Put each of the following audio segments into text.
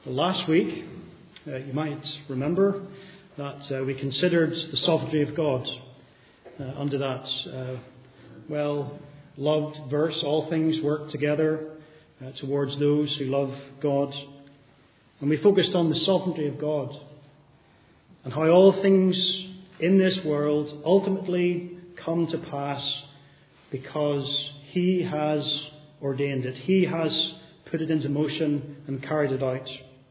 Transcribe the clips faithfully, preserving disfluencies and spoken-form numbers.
Last week, uh, you might remember that uh, we considered the sovereignty of God uh, under that uh, well-loved verse, all things work together uh, towards those who love God. And we focused on the sovereignty of God and how all things in this world ultimately come to pass because He has ordained it. He has put it into motion and carried it out.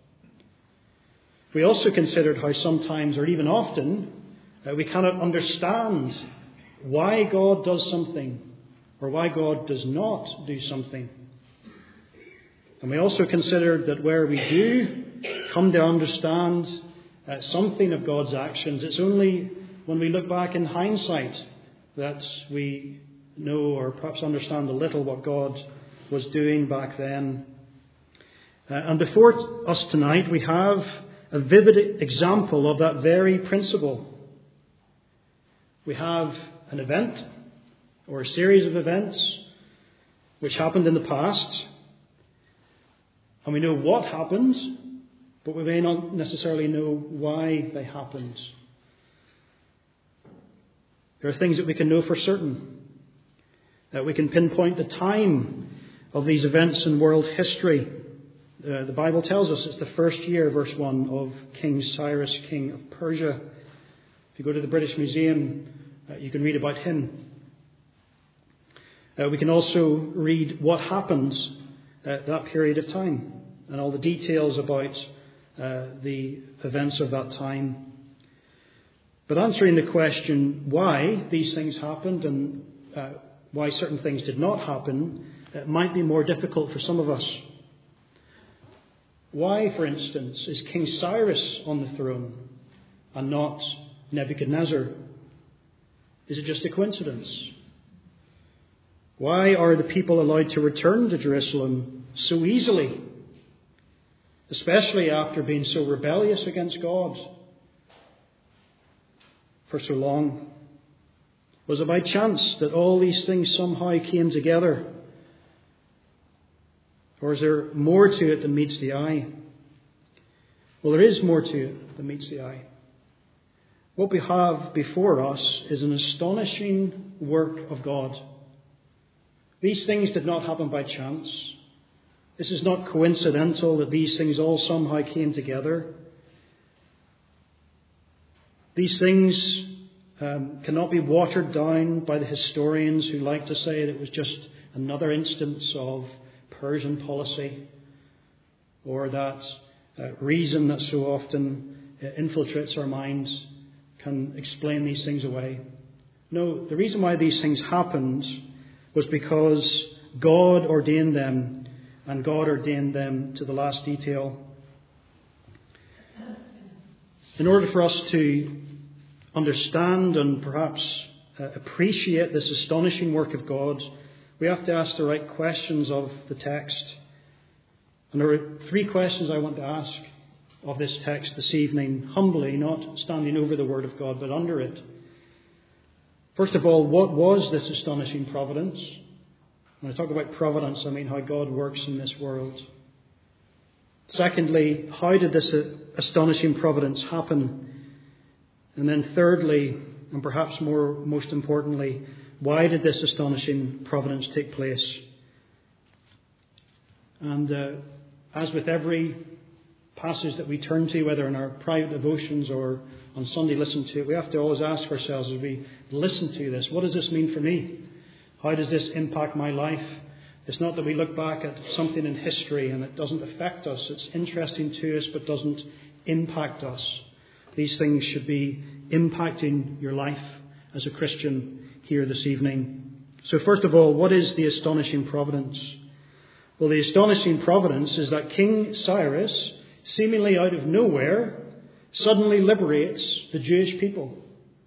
We also considered how sometimes, or even often, uh, we cannot understand why God does something or why God does not do something. And we also considered that where we do come to understand uh, something of God's actions, it's only when we look back in hindsight that we know or perhaps understand a little what God was doing back then. Uh, and before us tonight, we have a vivid example of that very principle. We have an event or a series of events which happened in the past, and we know what happened, but we may not necessarily know why they happened. There are things that we can know for certain, that we can pinpoint the time of these events in world history. Uh, the Bible tells us it's the first year, verse one, of King Cyrus, king of Persia. If you go to the British Museum, uh, you can read about him. Uh, we can also read what happened at that period of time and all the details about uh, the events of that time. But answering the question why these things happened and uh, why certain things did not happen, it might be more difficult for some of us. Why, for instance, is King Cyrus on the throne and not Nebuchadnezzar? Is it just a coincidence? Why are the people allowed to return to Jerusalem so easily, especially after being so rebellious against God for so long? Was it by chance that all these things somehow came together? Or is there more to it than meets the eye? Well, there is more to it than meets the eye. What we have before us is an astonishing work of God. These things did not happen by chance. This is not coincidental that these things all somehow came together. These things um, cannot be watered down by the historians who like to say that it was just another instance of Persian policy, or that uh, reason that so often uh, infiltrates our minds can explain these things away. No, the reason why these things happened was because God ordained them, and God ordained them to the last detail. In order for us to understand and perhaps uh, appreciate this astonishing work of God, we have to ask the right questions of the text. And there are three questions I want to ask of this text this evening, humbly, not standing over the Word of God, but under it. First of all, what was this astonishing providence? When I talk about providence, I mean how God works in this world. Secondly, how did this astonishing providence happen? And then thirdly, and perhaps more most importantly, why did this astonishing providence take place? And uh, as with every passage that we turn to, whether in our private devotions or on Sunday listen to it, we have to always ask ourselves as we listen to this, what does this mean for me? How does this impact my life? It's not that we look back at something in history and it doesn't affect us. It's interesting to us but doesn't impact us. These things should be impacting your life as a Christian here this evening. So first of all, what is the astonishing providence? Well, the astonishing providence is that King Cyrus, seemingly out of nowhere, suddenly liberates the Jewish people.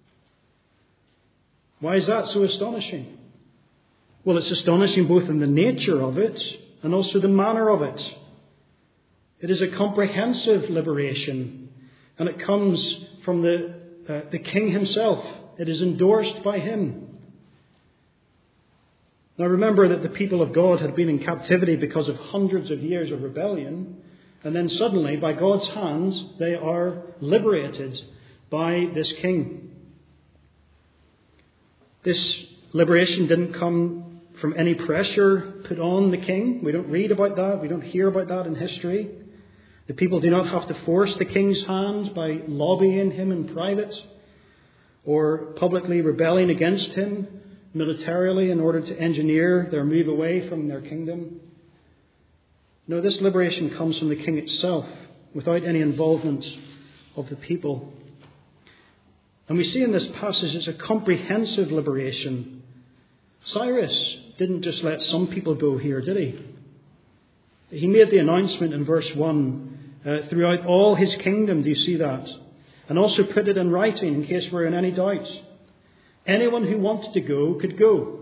Why is that so astonishing? Well, it's astonishing both in the nature of it and also the manner of it. It is a comprehensive liberation, and it comes from the, uh, the king himself. It is endorsed by him. Now remember that the people of God had been in captivity because of hundreds of years of rebellion. And then suddenly, by God's hand, they are liberated by this king. This liberation didn't come from any pressure put on the king. We don't read about that. We don't hear about that in history. The people do not have to force the king's hand by lobbying him in private or publicly rebelling against him militarily in order to engineer their move away from their kingdom. No, this liberation comes from the king itself without any involvement of the people. And we see in this passage it's a comprehensive liberation. Cyrus didn't just let some people go here, did he? He made the announcement in verse one uh, throughout all his kingdom. Do you see that? And also put it in writing in case we're in any doubt. Anyone who wanted to go could go.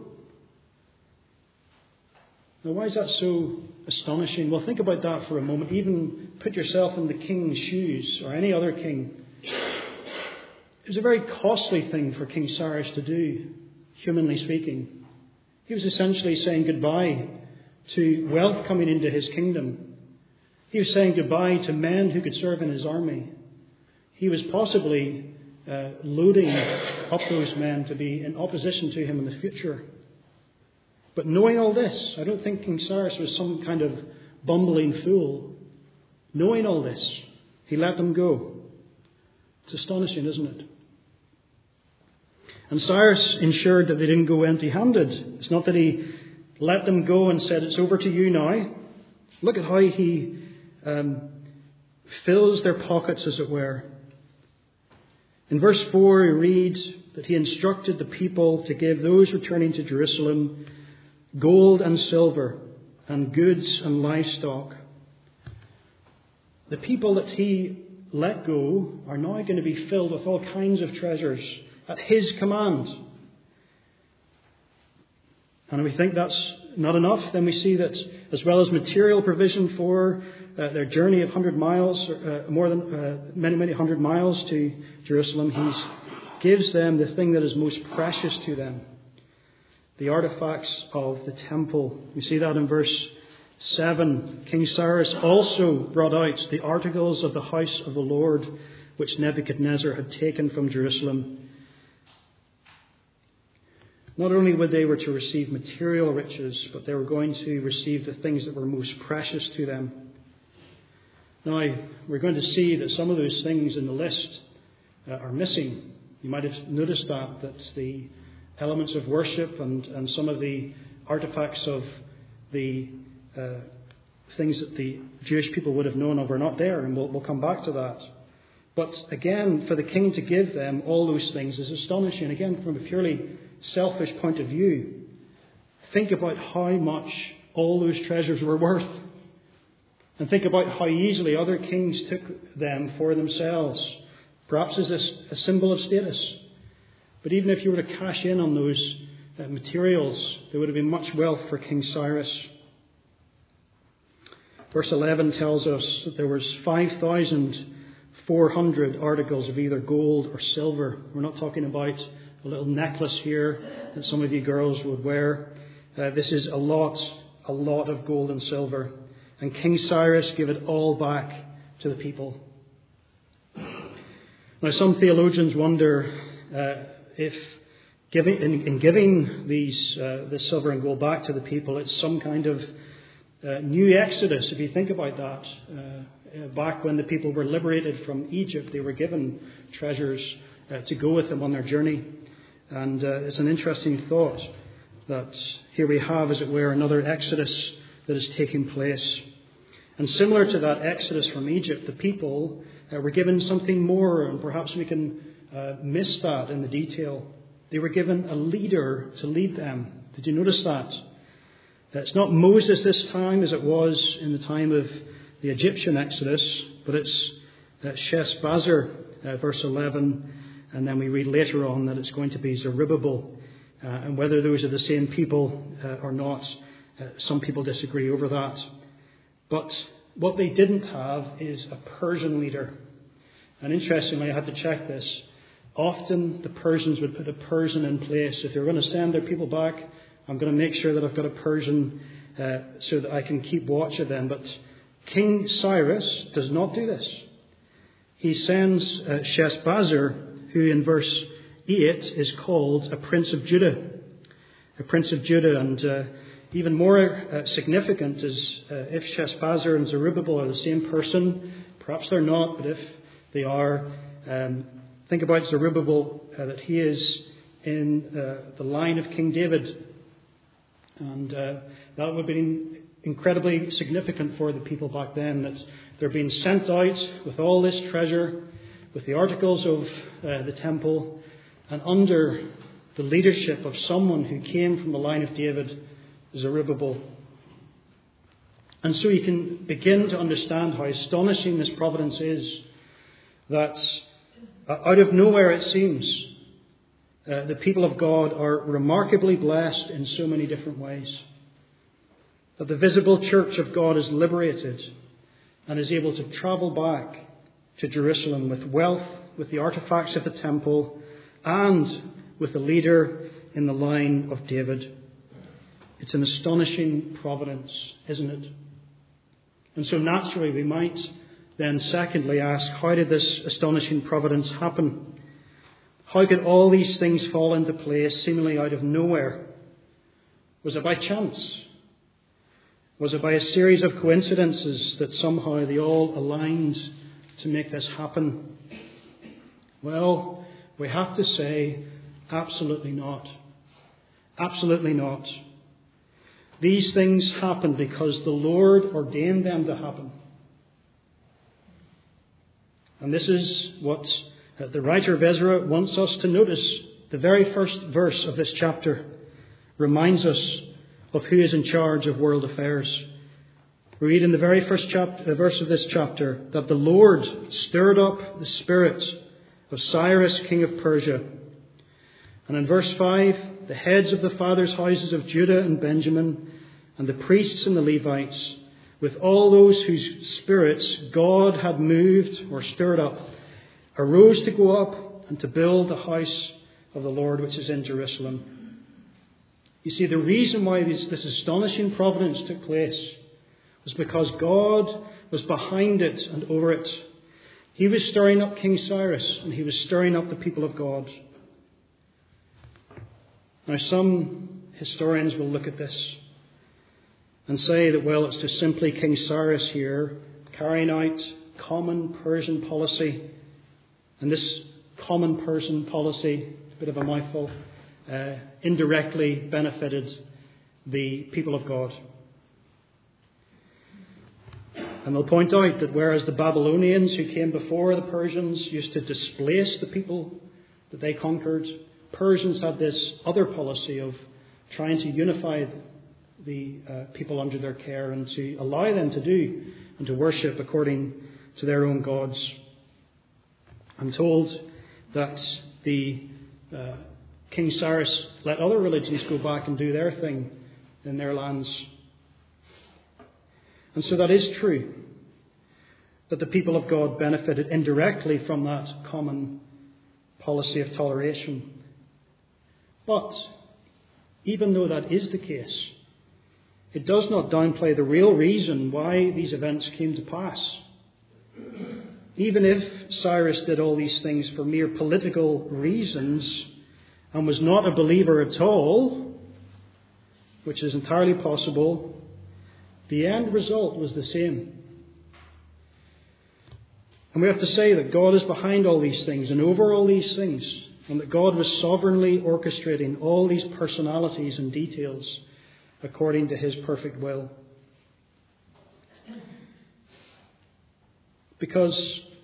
Now, why is that so astonishing? Well, think about that for a moment. Even put yourself in the king's shoes or any other king. It was a very costly thing for King Cyrus to do, humanly speaking. He was essentially saying goodbye to wealth coming into his kingdom. He was saying goodbye to men who could serve in his army. He was possibly uh, loading up those men to be in opposition to him in the future. But knowing all this, I don't think King Cyrus was some kind of bumbling fool. Knowing all this, he let them go. It's astonishing, isn't it? And Cyrus ensured that they didn't go empty-handed. It's not that he let them go and said, it's over to you now. Look at how he um, fills their pockets, as it were. In verse four, we read that he instructed the people to give those returning to Jerusalem gold and silver and goods and livestock. The people that he let go are now going to be filled with all kinds of treasures at his command. And if we think that's not enough, then we see that as well as material provision for uh, their journey of hundred miles, uh, more than uh, many, many hundred miles to Jerusalem, he gives them the thing that is most precious to them, the artifacts of the temple. We see that in verse seven. King Cyrus also brought out the articles of the house of the Lord, which Nebuchadnezzar had taken from Jerusalem. Not only were they were to receive material riches, but they were going to receive the things that were most precious to them. Now, we're going to see that some of those things in the list uh, are missing. You might have noticed that, that the elements of worship and, and some of the artifacts of the uh, things that the Jewish people would have known of are not there, and we'll, we'll come back to that. But again, for the king to give them all those things is astonishing. Again, from a purely selfish point of view, think about how much all those treasures were worth. And think about how easily other kings took them for themselves. Perhaps as a, a symbol of status. But even if you were to cash in on those uh, materials, there would have been much wealth for King Cyrus. Verse eleven tells us that there was five thousand four hundred articles of either gold or silver. We're not talking about a little necklace here that some of you girls would wear. Uh, this is a lot, a lot of gold and silver. And King Cyrus gave it all back to the people. Now, some theologians wonder uh, if giving, in, in giving these uh, this silver and gold back to the people, it's some kind of uh, new exodus. If you think about that, uh, back when the people were liberated from Egypt, they were given treasures uh, to go with them on their journey. And uh, it's an interesting thought that here we have, as it were, another exodus that is taking place. And similar to that exodus from Egypt, the people uh, were given something more, and perhaps we can uh, miss that in the detail. They were given a leader to lead them. Did you notice that? It's not Moses this time as it was in the time of the Egyptian exodus, but it's uh, Sheshbazzar, uh, verse eleven. And then we read later on that it's going to be Zerubbabel. Uh, and whether those are the same people uh, or not, uh, some people disagree over that. But what they didn't have is a Persian leader. And interestingly, I had to check this. Often the Persians would put a Persian in place. If they're going to send their people back, I'm going to make sure that I've got a Persian uh, so that I can keep watch of them. But King Cyrus does not do this. He sends uh, Sheshbazzar, who in verse eight is called a prince of Judah. A prince of Judah. And uh, even more uh, significant is uh, if Sheshbazzar and Zerubbabel are the same person. Perhaps they're not, but if they are, um, think about Zerubbabel, uh, that he is in uh, the line of King David. And uh, that would have been incredibly significant for the people back then, that they're being sent out with all this treasure, with the articles of uh, the temple, and under the leadership of someone who came from the line of David, Zerubbabel. And so you can begin to understand how astonishing this providence is, that uh, out of nowhere it seems, uh, the people of God are remarkably blessed in so many different ways. That the visible church of God is liberated and is able to travel back to Jerusalem with wealth, with the artifacts of the temple, and with a leader in the line of David. It's an astonishing providence, isn't it? And so naturally we might then secondly ask, how did this astonishing providence happen? How could all these things fall into place seemingly out of nowhere? Was it by chance? Was it by a series of coincidences that somehow they all aligned to make this happen? Well, we have to say, absolutely not. Absolutely not. These things happened because the Lord ordained them to happen. And this is what the writer of Ezra wants us to notice. The very first verse of this chapter reminds us of who is in charge of world affairs. We read in the very first chapter, verse of this chapter that the Lord stirred up the spirit of Cyrus, king of Persia. And in verse five, the heads of the fathers' houses of Judah and Benjamin, and the priests and the Levites, with all those whose spirits God had moved or stirred up, arose to go up and to build the house of the Lord which is in Jerusalem. You see, the reason why this, this astonishing providence took place was because God was behind it and over it. He was stirring up King Cyrus, and he was stirring up the people of God. Now, some historians will look at this and say that, well, it's just simply King Cyrus here carrying out common Persian policy. And this common Persian policy, a bit of a mouthful, uh, indirectly benefited the people of God. And they'll point out that whereas the Babylonians who came before the Persians used to displace the people that they conquered, Persians had this other policy of trying to unify the uh, people under their care and to allow them to do and to worship according to their own gods. I'm told that the uh, King Cyrus let other religions go back and do their thing in their lands. And so that is true, that the people of God benefited indirectly from that common policy of toleration. But even though that is the case, it does not downplay the real reason why these events came to pass. Even if Cyrus did all these things for mere political reasons and was not a believer at all, which is entirely possible, the end result was the same. And we have to say that God is behind all these things and over all these things, and that God was sovereignly orchestrating all these personalities and details according to his perfect will. Because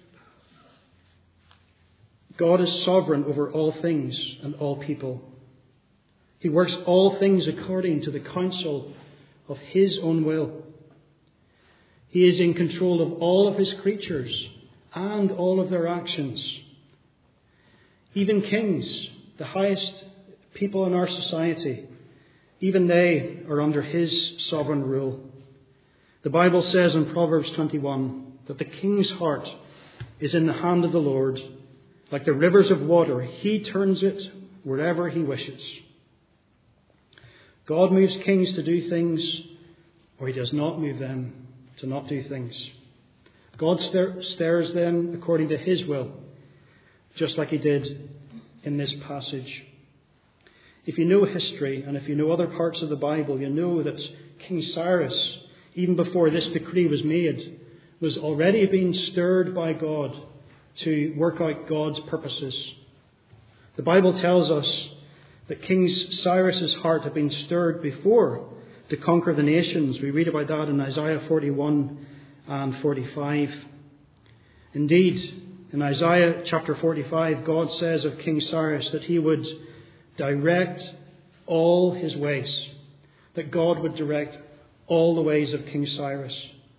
God is sovereign over all things and all people. He works all things according to the counsel of his own will. He is in control of all of his creatures and all of their actions. Even kings, the highest people in our society, even they are under his sovereign rule. The Bible says in Proverbs twenty-one that the king's heart is in the hand of the Lord. Like the rivers of water, he turns it wherever he wishes. God moves kings to do things, or he does not move them. to not do things. God stirs them according to his will, just like he did in this passage. If you know history, and if you know other parts of the Bible, you know that King Cyrus, even before this decree was made, was already being stirred by God to work out God's purposes. The Bible tells us that King Cyrus's heart had been stirred before to conquer the nations. We read about that in Isaiah forty-one and forty-five. Indeed, in Isaiah chapter forty-five, God says of King Cyrus that he would direct all his ways, that God would direct all the ways of King Cyrus.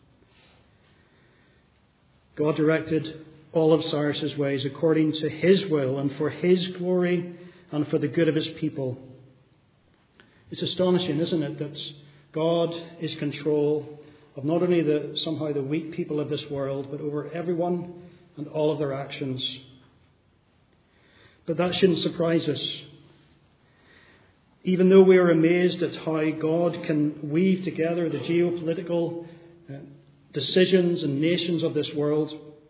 God directed all of Cyrus's ways according to his will and for his glory and for the good of his people. It's astonishing, isn't it, that God is in control of not only the somehow the weak people of this world, but over everyone and all of their actions. But that shouldn't surprise us. Even though we are amazed at how God can weave together the geopolitical uh, decisions and nations of this world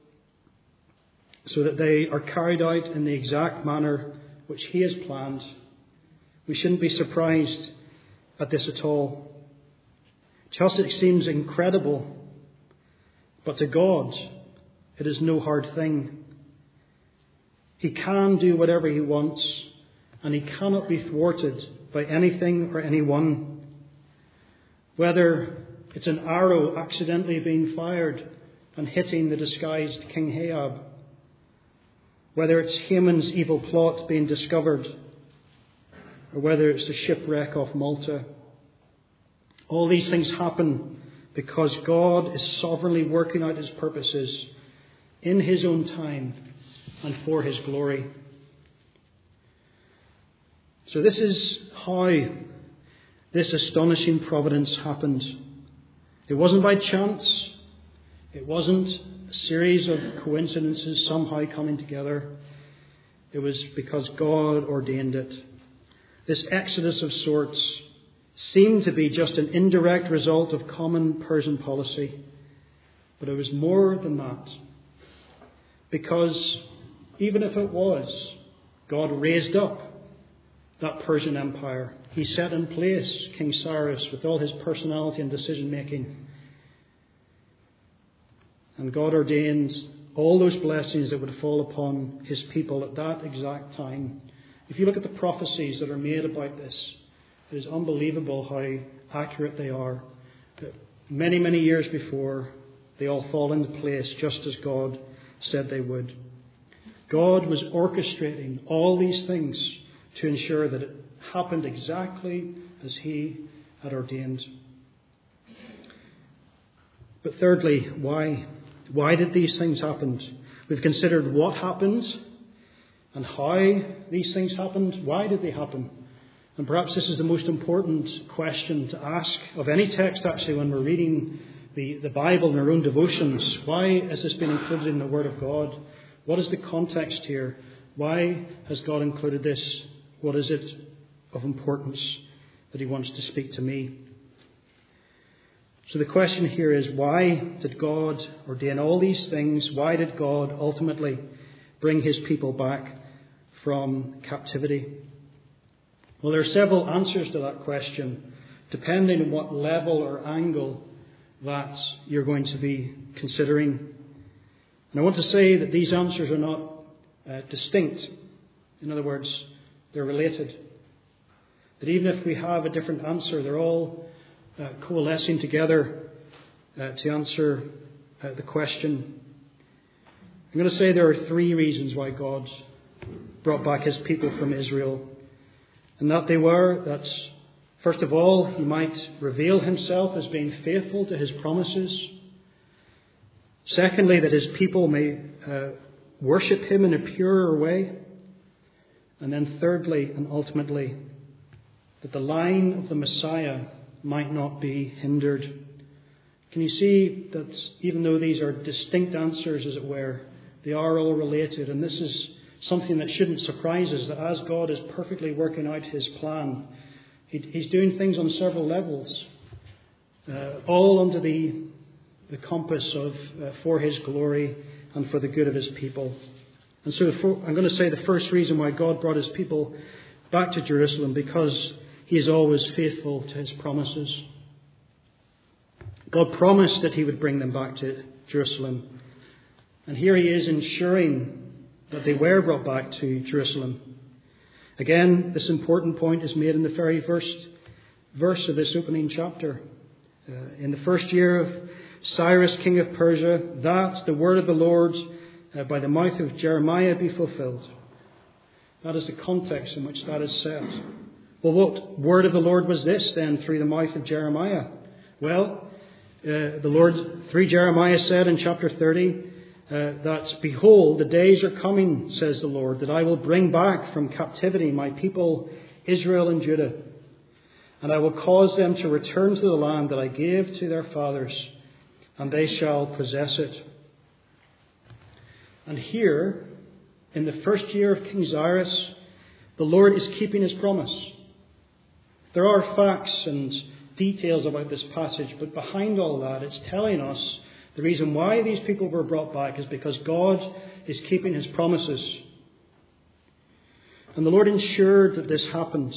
so that they are carried out in the exact manner which he has planned, we shouldn't be surprised at this at all. Just it seems incredible, but to God it is no hard thing. He can do whatever he wants, and he cannot be thwarted by anything or anyone. Whether it's an arrow accidentally being fired and hitting the disguised King Ahab, whether it's Haman's evil plot being discovered, or whether it's the shipwreck off Malta. All these things happen because God is sovereignly working out his purposes in his own time and for his glory. So this is how this astonishing providence happened. It wasn't by chance. It wasn't a series of coincidences somehow coming together. It was because God ordained it. This exodus of sorts seemed to be just an indirect result of common Persian policy. But it was more than that. Because even if it was, God raised up that Persian Empire. He set in place King Cyrus with all his personality and decision making. And God ordained all those blessings that would fall upon his people at that exact time. If you look at the prophecies that are made about this, it is unbelievable how accurate they are. Many, many years before, they all fall into place just as God said they would. God was orchestrating all these things to ensure that it happened exactly as he had ordained. But thirdly, why? Why did these things happen? We've considered what happened and how these things happened. Why did they happen? And perhaps this is the most important question to ask of any text, actually, when we're reading the, the Bible in our own devotions. Why has this been included in the Word of God? What is the context here? Why has God included this? What is it of importance that he wants to speak to me? So the question here is, why did God ordain all these things? Why did God ultimately bring his people back from captivity? Well, there are several answers to that question, depending on what level or angle that you're going to be considering. And I want to say that these answers are not uh, distinct. In other words, they're related. That even if we have a different answer, they're all uh, coalescing together uh, to answer uh, the question. I'm going to say there are three reasons why God brought back his people from Israel. And that they were that, first of all, he might reveal himself as being faithful to his promises. Secondly, that his people may uh, worship him in a purer way. And then thirdly and ultimately, that the line of the Messiah might not be hindered. Can you see that even though these are distinct answers, as it were, they are all related? And this is something that shouldn't surprise us, that as God is perfectly working out his plan, he, he's doing things on several levels, uh, all under the the compass of uh, for his glory and for the good of his people. And so for, I'm going to say the first reason why God brought his people back to Jerusalem, because he is always faithful to his promises. God promised that he would bring them back to Jerusalem. And here he is ensuring that they were brought back to Jerusalem. Again, this important point is made in the very first verse of this opening chapter. Uh, in the first year of Cyrus, king of Persia, that the word of the Lord uh, by the mouth of Jeremiah be fulfilled. That is the context in which that is said. Well, what word of the Lord was this then through the mouth of Jeremiah? Well, uh, the Lord through Jeremiah said in chapter thirty uh, that, behold, the days are coming, says the Lord, that I will bring back from captivity my people Israel and Judah. And I will cause them to return to the land that I gave to their fathers, and they shall possess it. And here, in the first year of King Cyrus, the Lord is keeping his promise. There are facts and details about this passage, but behind all that, it's telling us the reason why these people were brought back is because God is keeping his promises. And the Lord ensured that this happened.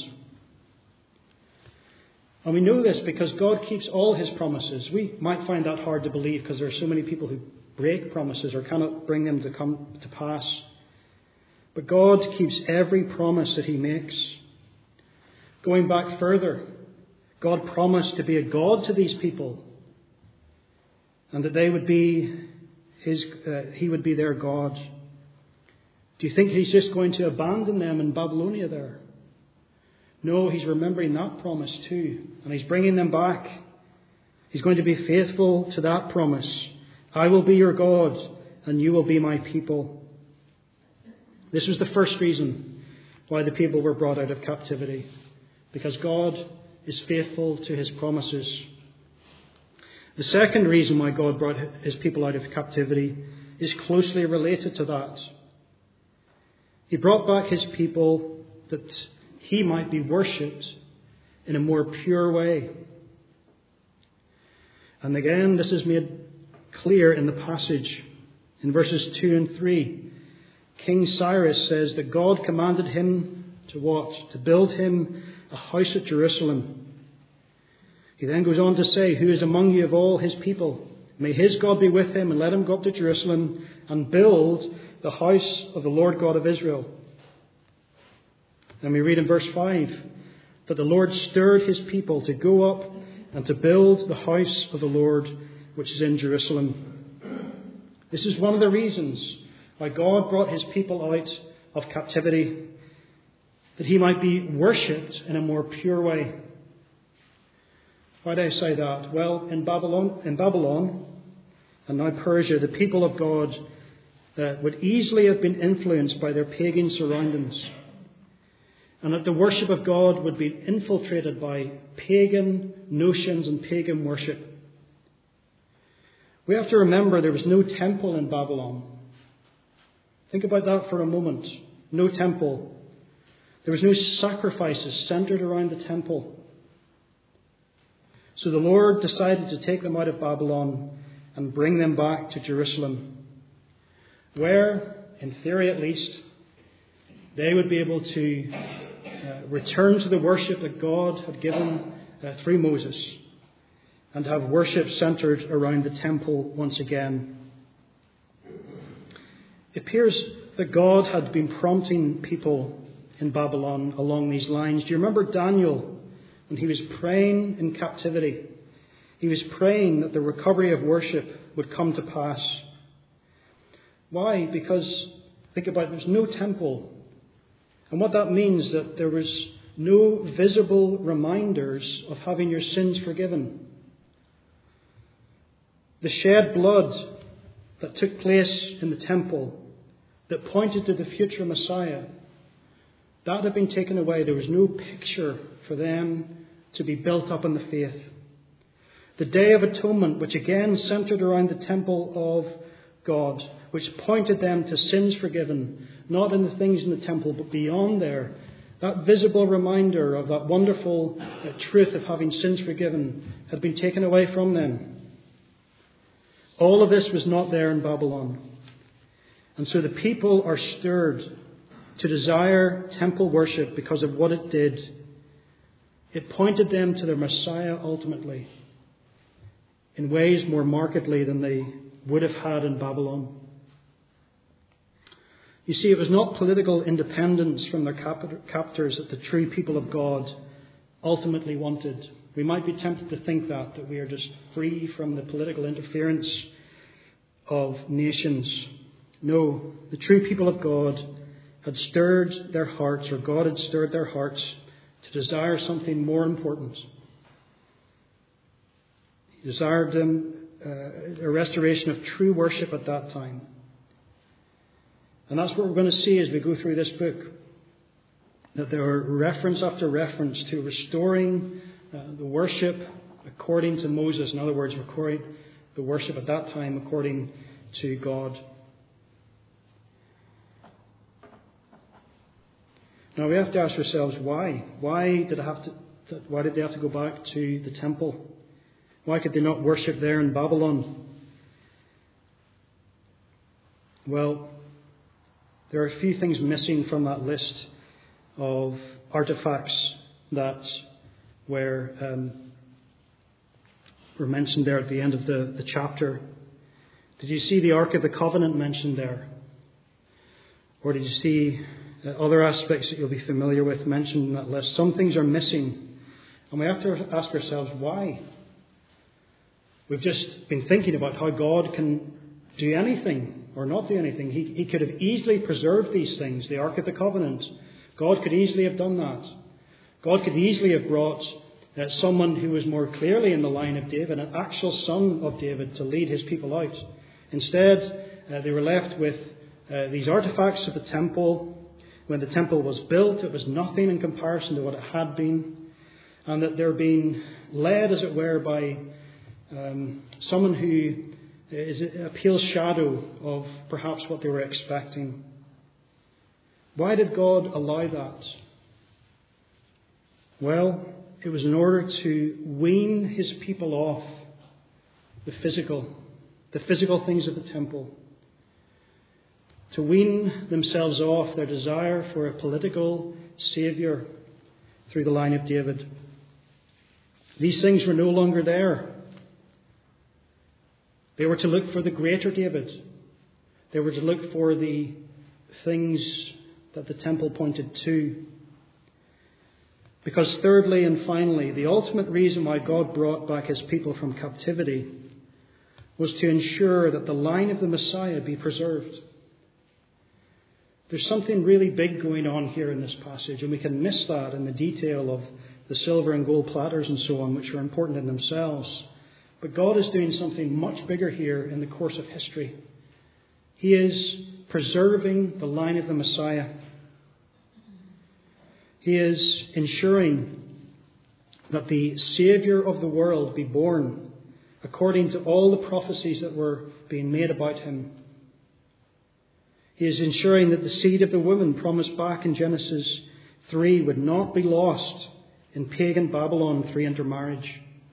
And we know this because God keeps all his promises. We might find that hard to believe because there are so many people who break promises or cannot bring them to come to pass. But God keeps every promise that he makes. Going back further, God promised to be a God to these people, and that they would be his, uh, he would be their God. Do you think he's just going to abandon them in Babylonia there? No, he's remembering that promise too, and he's bringing them back. He's going to be faithful to that promise. I will be your God, and you will be my people. This was the first reason why the people were brought out of captivity, because God is faithful to his promises. The second reason why God brought his people out of captivity is closely related to that. He brought back his people that he might be worshipped in a more pure way. And again, this is made clear in the passage in verses two and three. King Cyrus says that God commanded him to what? To build him a house at Jerusalem. He then goes on to say, who is among you of all his people? May his God be with him, and let him go up to Jerusalem and build the house of the Lord God of Israel. And we read in verse five that the Lord stirred his people to go up and to build the house of the Lord which is in Jerusalem. This is one of the reasons why God brought his people out of captivity, that he might be worshipped in a more pure way. Why do I say that? Well, in Babylon, in Babylon and now Persia, the people of God uh, would easily have been influenced by their pagan surroundings, and that the worship of God would be infiltrated by pagan notions and pagan worship. We have to remember there was no temple in Babylon. Think about that for a moment. No temple. There was no sacrifices centered around the temple. So the Lord decided to take them out of Babylon and bring them back to Jerusalem, where, in theory at least, they would be able to uh, return to the worship that God had given uh, through Moses, and have worship centered around the temple once again. It appears that God had been prompting people in Babylon along these lines. Do you remember Daniel? When he was praying in captivity, he was praying that the recovery of worship would come to pass. Why? Because, think about it, there's no temple. And what that means is that there was no visible reminders of having your sins forgiven. The shed blood that took place in the temple that pointed to the future Messiah, that had been taken away. There was no picture for them to be built up in the faith. The Day of Atonement, which again centered around the temple of God, which pointed them to sins forgiven, not in the things in the temple, but beyond there. That visible reminder of that wonderful uh, truth of having sins forgiven had been taken away from them. All of this was not there in Babylon. And so the people are stirred to desire temple worship because of what it did. It pointed them to their Messiah ultimately, in ways more markedly than they would have had in Babylon. You see, it was not political independence from their captors that the true people of God ultimately wanted. We might be tempted to think that, that we are just free from the political interference of nations. No, the true people of God had stirred their hearts, or God had stirred their hearts to desire something more important. He desired them uh, a restoration of true worship at that time. And that's what we're going to see as we go through this book. That there are reference after reference to restoring uh, the worship according to Moses. In other words, recording the worship at that time according to God. Now we have to ask ourselves why. Why did I have to? Why did they have to go back to the temple? Why could they not worship there in Babylon? Well, there are a few things missing from that list of artifacts that were, um, were mentioned there at the end of the, the chapter. Did you see the Ark of the Covenant mentioned there? Or did you see uh, other aspects that you'll be familiar with mentioned in that list? Some things are missing. And we have to ask ourselves why. We've just been thinking about how God can do anything or not do anything. He, he could have easily preserved these things. The Ark of the Covenant. God could easily have done that. God could easily have brought uh, someone who was more clearly in the line of David, an actual son of David, to lead his people out. Instead, uh, they were left with uh, these artifacts of the temple. When the temple was built, it was nothing in comparison to what it had been. And that they're being led, as it were, by um, someone who is a pale shadow of perhaps what they were expecting. Why did God allow that? Well, it was in order to wean his people off the physical, the physical things of the temple. To wean themselves off their desire for a political saviour through the line of David. These things were no longer there. They were to look for the greater David. They were to look for the things that the temple pointed to. Because thirdly and finally, the ultimate reason why God brought back his people from captivity was to ensure that the line of the Messiah be preserved. There's something really big going on here in this passage, and we can miss that in the detail of the silver and gold platters and so on, which are important in themselves. But God is doing something much bigger here in the course of history. He is preserving the line of the Messiah. He is ensuring that the Saviour of the world be born according to all the prophecies that were being made about him. He is ensuring that the seed of the woman promised back in Genesis three would not be lost in pagan Babylon through intermarriage.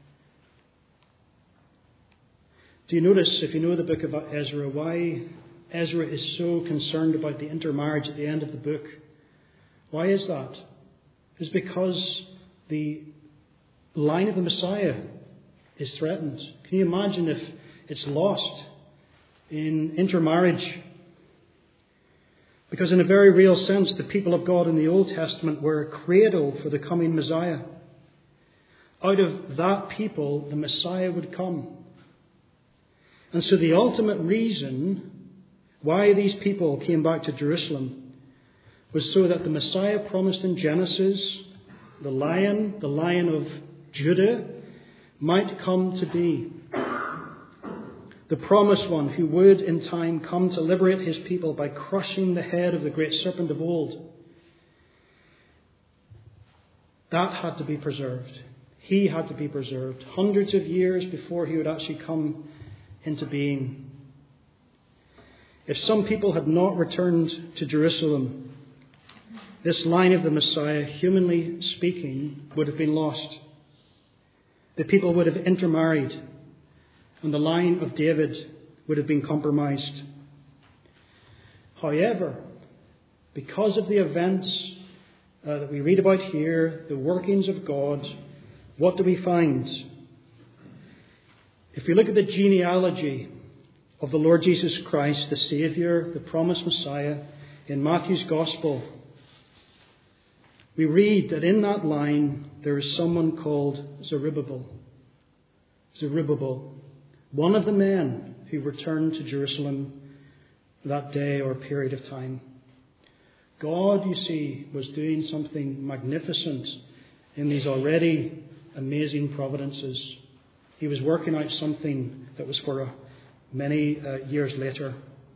Do you notice, if you know the book of Ezra, why Ezra is so concerned about the intermarriage at the end of the book? Why is that? It's because the line of the Messiah is threatened. Can you imagine if it's lost in intermarriage? Because in a very real sense, the people of God in the Old Testament were a cradle for the coming Messiah. Out of that people, the Messiah would come. And so the ultimate reason why these people came back to Jerusalem was so that the Messiah promised in Genesis, the lion, the lion of Judah, might come to be. The promised one who would in time come to liberate his people by crushing the head of the great serpent of old. That had to be preserved. He had to be preserved hundreds of years before he would actually come into being. If some people had not returned to Jerusalem, this line of the Messiah, humanly speaking, would have been lost. The people would have intermarried, and the line of David would have been compromised. However, because of the events uh, that we read about here, the workings of God, what do we find? If we look at the genealogy of the Lord Jesus Christ, the Saviour, the promised Messiah, in Matthew's Gospel, we read that in that line there is someone called Zerubbabel. Zerubbabel, one of the men who returned to Jerusalem that day or period of time. God, you see, was doing something magnificent in these already amazing providences. He was working out something that was for many uh, years later.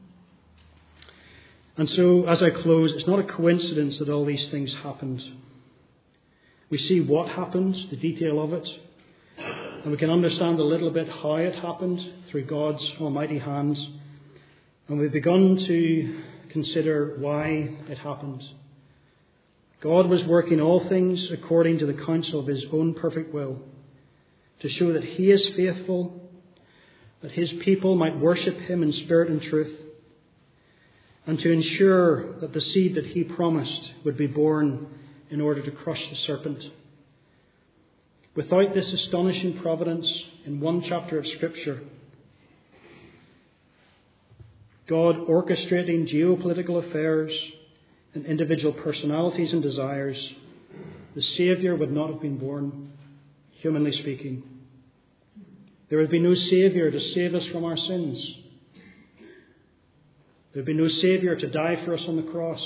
And so, as I close, it's not a coincidence that all these things happened. We see what happened, the detail of it, and we can understand a little bit how it happened through God's almighty hands. And we've begun to consider why it happened. God was working all things according to the counsel of his own perfect will, to show that he is faithful, that his people might worship him in spirit and truth, and to ensure that the seed that he promised would be born in order to crush the serpent. Without this astonishing providence in one chapter of Scripture, God orchestrating geopolitical affairs and individual personalities and desires, the Saviour would not have been born, humanly speaking. There would be no Saviour to save us from our sins. There would be no Saviour to die for us on the cross.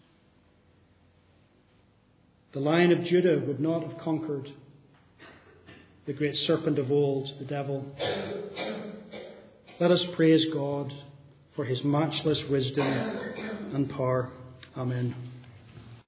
The Lion of Judah would not have conquered the great serpent of old, the devil. Let us praise God for his matchless wisdom and power. Amen.